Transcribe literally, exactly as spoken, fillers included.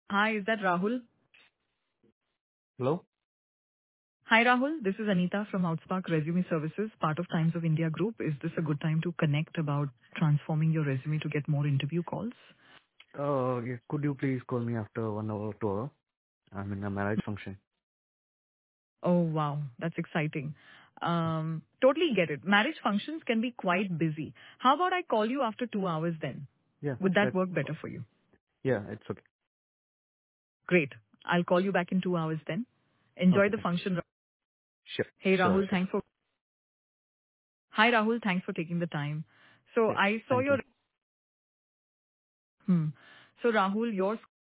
Hi, is that Rahul? Hello? Hi, Rahul. This is Anita from Outspark Resume Services, part of Times of India Group. Is this a good time to connect about transforming your resume to get more interview calls? Uh, yeah, could you please call me after one hour, two hour? I'm in a marriage function. Oh, wow. That's exciting. Um, totally get it. Marriage functions can be quite busy. How about I call you after two hours then? Yeah, Would that that, work better for you? yeah, it's okay. Great. I'll call you back in two hours then. Enjoy Okay, the thanks. function. Sure, Hey, sure, Rahul. sure. Thanks for, hi, Rahul. Thanks for taking the time. So Yeah, I saw thank your, you. hmm. So Rahul, your